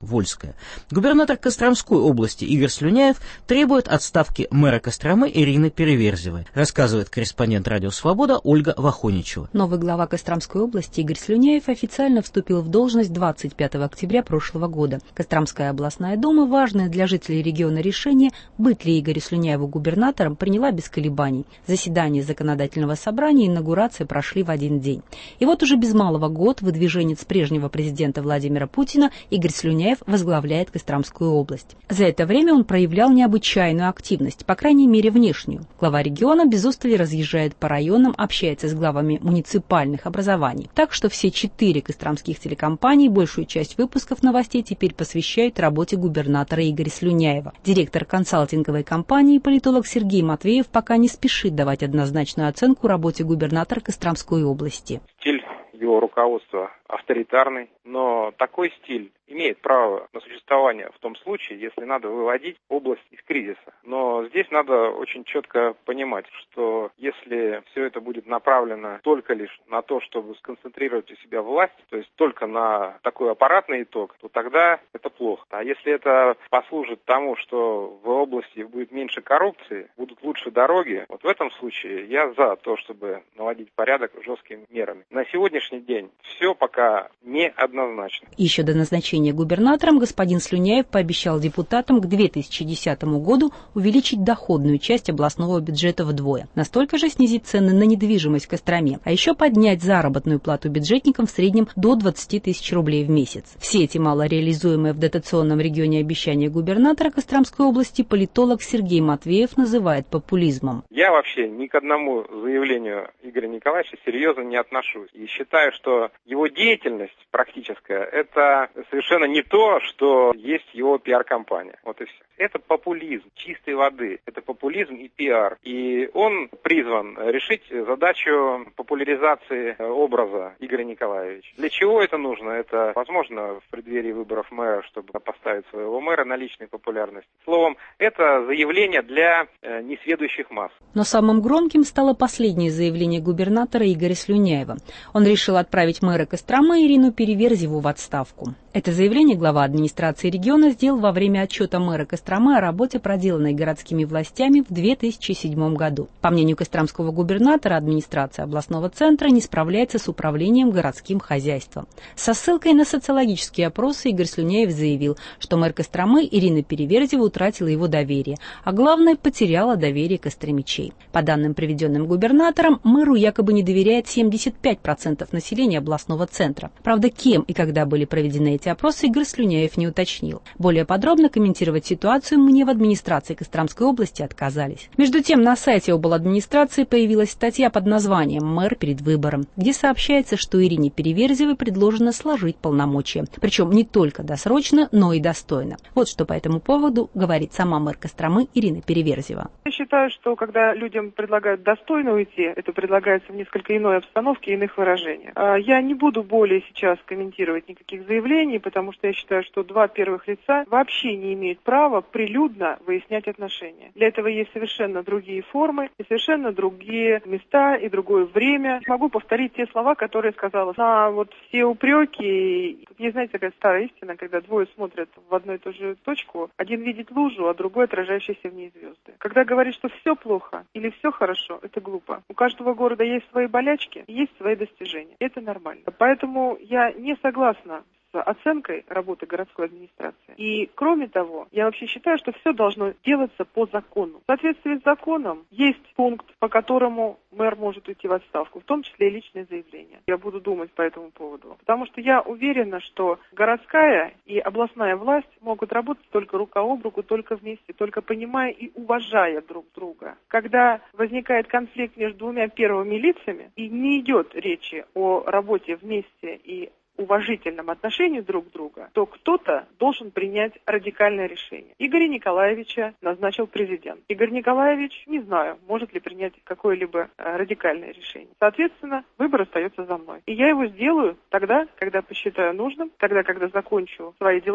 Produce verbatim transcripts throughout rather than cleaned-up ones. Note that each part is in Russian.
Вольская. Губернатор Костромской области Игорь Слюняев требует отставки мэра Костромы Ирины Переверзевой, рассказывает корреспондент «Радио Свобода» Ольга Вахоничева. Новый глава Костромской области Игорь Слюняев официально вступил в должность двадцать пятого октября прошлого года. Костромская областная дума, важное для жителей региона решение, быть ли Игорю Слюняеву губернатором, приняла без колебаний. Заседание законодательного собрания и инаугурация прошли в один день. И вот уже без малого год выдвиженец прежнего президента Владимира Путина Игорь Слюняев возглавляет Костромскую область. За это время он проявлял необычайную активность, по крайней мере внешнюю. Глава региона без устали разъезжает по районам, общается с главами муниципальных образований. Так что все четыре костромских телекомпании большую часть выпусков новостей теперь посвящают работе губернатора Игоря Слюняева. Директор консалтинговой компании, политолог Сергей Матвеев, пока не спешит давать однозначную оценку работе губернатора Костромской области. Стиль его руководства авторитарный, но такой стиль имеет право на существование в том случае, если надо выводить область из кризиса. Но здесь надо очень четко понимать, что если все это будет направлено только лишь на то, чтобы сконцентрировать у себя власть, то есть только на такой аппаратный итог, то тогда это плохо. А если это послужит тому, что в области будет меньше коррупции, будут лучше дороги, вот в этом случае я за то, чтобы наводить порядок жесткими мерами. На сегодняшний день все пока неоднозначно. Еще до назначения губернатором господин Слюняев пообещал депутатам к две тысячи десятому году увеличить доходную часть областного бюджета вдвое. Настолько же снизить цены на недвижимость в Костроме, а еще поднять заработную плату бюджетникам в среднем до двадцати тысяч рублей в месяц. Все эти малореализуемые в дотационном регионе обещания губернатора Костромской области политолог Сергей Матвеев называет популизмом. Я вообще ни к одному заявлению Игоря Николаевича серьезно не отношусь. И считаю, что его деятельность практическая – это совершенно не то, что есть его пиар-компания. Вот и все. Это популизм чистой воды. Это популизм и пиар. И он призван решить задачу популяризации образа Игоря Николаевича. Для чего это нужно? Это, возможно, в преддверии выборов мэра, чтобы поставить своего мэра на личной популярности. Словом, это заявление для э, несведущих масс. Но самым громким стало последнее заявление губернатора Игоря Слюняева. Он решил отправить мэра Костромы Ирину Переверзеву в отставку. Это заявление глава администрации региона сделал во время отчета мэра Костромы о работе, проделанной городскими властями в две тысячи седьмом году. По мнению костромского губернатора, администрация областного центра не справляется с управлением городским хозяйством. Со ссылкой на социологические опросы Игорь Слюняев заявил, что мэр Костромы Ирина Переверзева утратила его доверие, а главное, потеряла доверие костромичей. По данным, приведенным губернатором, мэру якобы не доверяет семьдесят пять процентов населения областного центра. Правда, кем и когда были проведены эти опросы, Игорь Слюняев не уточнил. Более подробно комментировать ситуацию мне в администрации Костромской области отказались. Между тем, на сайте обладминистрации появилась статья под названием «Мэр перед выбором», где сообщается, что Ирине Переверзевой предложено сложить полномочия. Причем не только досрочно, но и достойно. Вот что по этому поводу говорит сама мэр Костромы Ирина Переверзева. Я считаю, что когда людям предлагают достойно уйти, это предлагается в несколько иной обстановке и иных выражениях. Я не буду более сейчас комментировать никаких заявлений, потому что я считаю, что два первых лица вообще не имеют права прилюдно выяснять отношения. Для этого есть совершенно другие формы, и совершенно другие места и другое время. Могу повторить те слова, которые сказала. На вот все упреки, не знаете, такая старая истина, когда двое смотрят в одну и ту же точку, один видит лужу, а другой отражающийся в ней звезды. Когда говорит, что все плохо или все хорошо, это глупо. У каждого города есть свои болячки, есть свои достижения. Это нормально. Поэтому я не согласна с оценкой работы городской администрации. И, кроме того, я вообще считаю, что все должно делаться по закону. В соответствии с законом есть пункт, по которому мэр может уйти в отставку, в том числе и личное заявление. Я буду думать по этому поводу. Потому что я уверена, что городская и областная власть могут работать только рука об руку, только вместе, только понимая и уважая друг друга. Когда возникает конфликт между двумя первыми лицами, и не идет речи о работе вместе и уважительном отношении друг к другу, то кто-то должен принять радикальное решение. Игоря Николаевича назначил президент. Игорь Николаевич, не знаю, может ли принять какое-либо радикальное решение. Соответственно, выбор остается за мной. И я его сделаю тогда, когда посчитаю нужным, тогда, когда закончу свои дела.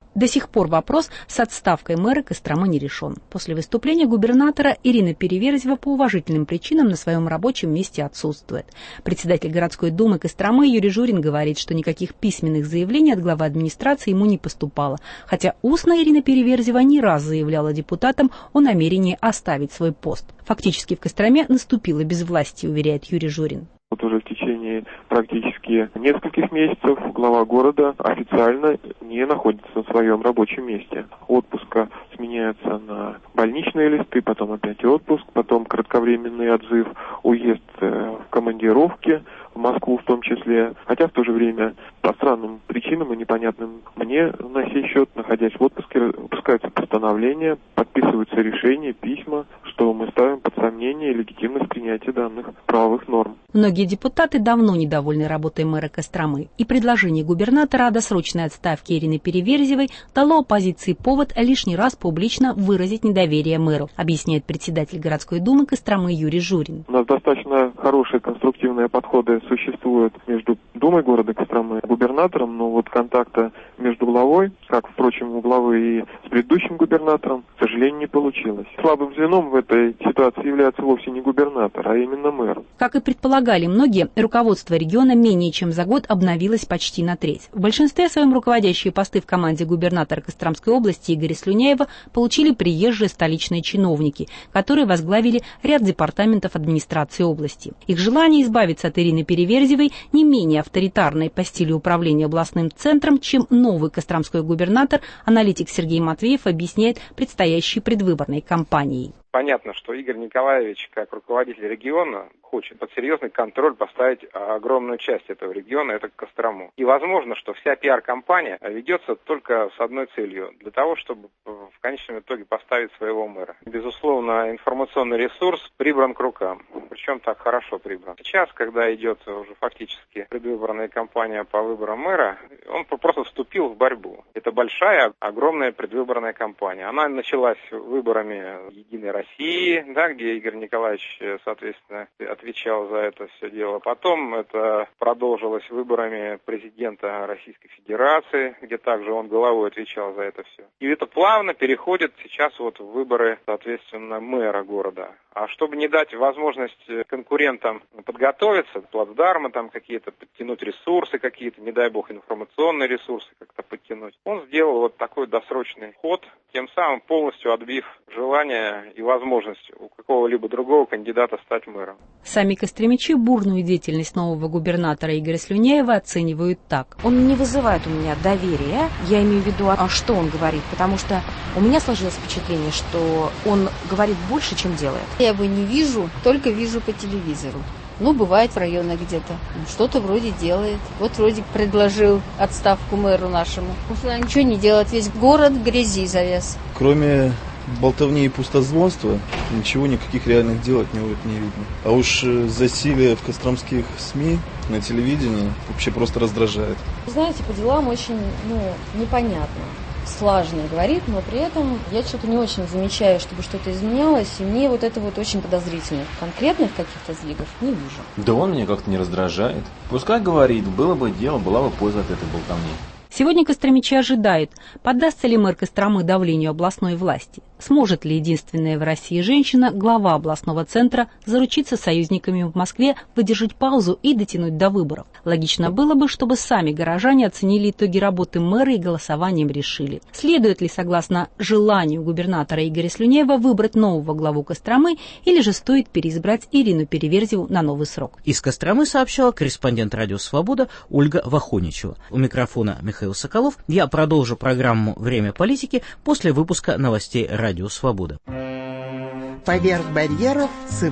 До сих пор вопрос с отставкой мэра Костромы не решен. После выступления губернатора Ирина Переверзева по уважительным причинам на своем рабочем месте отсутствует. Председатель городской думы Костромы Юрий Журин говорит, что никаких письменных заявлений от главы администрации ему не поступало, хотя устно Ирина Переверзева не раз заявляла депутатам о намерении оставить свой пост. Фактически в Костроме наступило безвластие, уверяет Юрий Журин. Вот уже в течение практически нескольких месяцев глава города официально не находится на своем рабочем месте. Отпуска сменяются на больничные листы, потом опять отпуск, потом кратковременный отзыв, уезд в командировки, в Москву в том числе. Хотя в то же время по странным причинам и непонятным мне на сей счет, находясь в отпуске, выпускаются постановления, подписываются решения, письма, что мы ставим под сомнение легитимность принятия данных правовых норм. Многие депутаты давно недовольны работой мэра Костромы, и предложение губернатора о досрочной отставке Ирины Переверзевой дало оппозиции повод лишний раз публично выразить недоверие мэру, объясняет председатель городской думы Костромы Юрий Журин. У нас достаточно хорошие конструктивные подходы существуют между думой города Костромы и губернатором, но вот контакта между главой, как, впрочем, у главы и с предыдущим губернатором, к сожалению, не получилось. Слабым звеном в этой ситуации является вовсе не губернатор, а именно мэр. Как и предполагали многие, руководство региона менее чем за год обновилось почти на треть. В большинстве своем руководящие посты в команде губернатора Костромской области Игоря Слюняева получили приезжие столичные чиновники, которые возглавили ряд департаментов администрации области. Их желание избавиться от Ирины Переверзевой не менее авторитарное по стилю управления областным центром, чем новый костромской губернатор, аналитик Сергей Матвеев объясняет предстоящей предвыборной кампанией. Понятно, что Игорь Николаевич, как руководитель региона, хочет под серьезный контроль поставить огромную часть этого региона, это Кострому. И возможно, что вся пиар-компания ведется только с одной целью, для того, чтобы в конечном итоге поставить своего мэра. Безусловно, информационный ресурс прибран к рукам, причем так хорошо прибран. Сейчас, когда идет уже фактически предвыборная кампания по выборам мэра, он просто вступил в борьбу. Это большая, огромная предвыборная кампания. Она началась выборами Единой России, да, где Игорь Николаевич, соответственно, отвечал за это все дело. Потом это продолжилось выборами президента Российской Федерации, где также он головой отвечал за это все. И это плавно переходит сейчас вот в выборы, соответственно, мэра города. А чтобы не дать возможность конкурентам подготовиться, плацдармы там какие-то, подтянуть ресурсы какие-то, не дай бог информационные ресурсы как-то подтянуть, он сделал вот такой досрочный ход, тем самым полностью отбив желание и возможность у какого-либо другого кандидата стать мэром. Сами костромичи бурную деятельность нового губернатора Игоря Слюняева оценивают так. Он не вызывает у меня доверия, я имею в виду, а что он говорит, потому что у меня сложилось впечатление, что он говорит больше, чем делает. Я его не вижу, только вижу по телевизору. Ну, бывает в районах где-то. Что-то вроде делает. Вот вроде предложил отставку мэру нашему. Пусть он ничего не делает, весь город в грязи завяз. Кроме болтовни и пустозвонства, ничего, никаких реальных дел от него не видно. А уж засилие в костромских СМИ на телевидении вообще просто раздражает. Знаете, по делам очень, ну, непонятно. Слаженно говорит, но при этом я что-то не очень замечаю, чтобы что-то изменялось, и мне вот это вот очень подозрительно. Конкретных каких-то сдвигов не вижу. Да он меня как-то не раздражает. Пускай говорит, было бы дело, была бы польза от этой болтовни. Сегодня костромичи ожидают, поддастся ли мэр Костромы давлению областной власти. Сможет ли единственная в России женщина, глава областного центра, заручиться союзниками в Москве, выдержать паузу и дотянуть до выборов? Логично было бы, чтобы сами горожане оценили итоги работы мэра и голосованием решили, следует ли, согласно желанию губернатора Игоря Слюняева, выбрать нового главу Костромы, или же стоит переизбрать Ирину Переверзеву на новый срок. Из Костромы сообщала корреспондент «Радио Свобода» Ольга Вахоничева. У микрофона Михаил Соколов. Я продолжу программу «Время политики» после выпуска новостей «Радио Свобода». Поверх барьеров